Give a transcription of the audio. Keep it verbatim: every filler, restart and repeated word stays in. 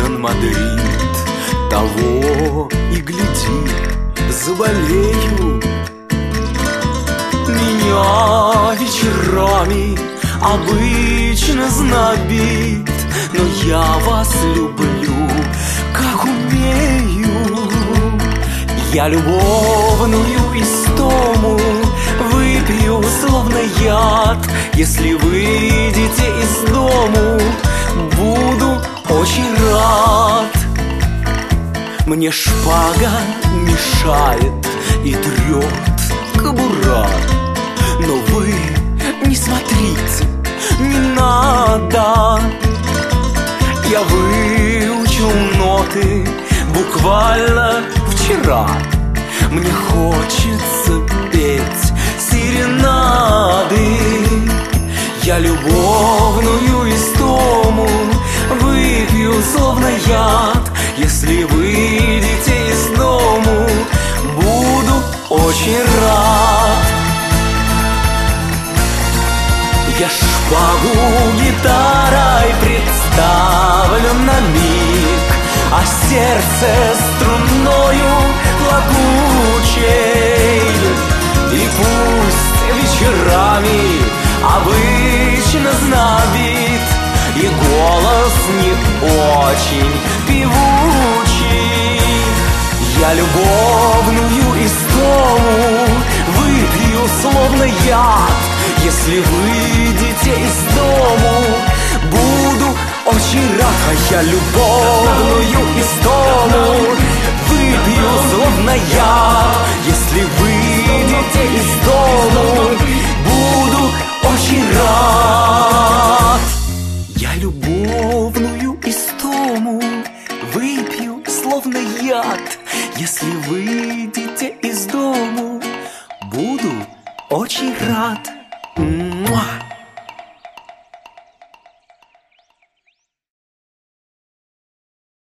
Лондон, Мадрид, того и гляди, заболею. Меня вечерами обычно знобит, но я вас люблю, как умею. Я любовную истому выпью, словно яд. Если выйдете из дому, буду очень рад. Мне шпага мешает и трет кобура, но вы не смотрите, не надо. Я выучил ноты буквально вчера. Мне хочется петь серенады. Я любовную истому выпью, словно яд. Если выйдете из дому, буду очень рад. Я шпагу гитарой представлю на миг, а сердце струною плакучей. И пусть вечерами обычно знобит, и голос не очень певучий. Я любовную истому выпью, словно яд. Если выйдете из дому, буду очень рад. А я любовную истому выпью, словно яд. Если выйдете из дому, буду очень рад. Я любовную истому выпью, словно яд. Если выйдете из дому, буду очень рад. Муа!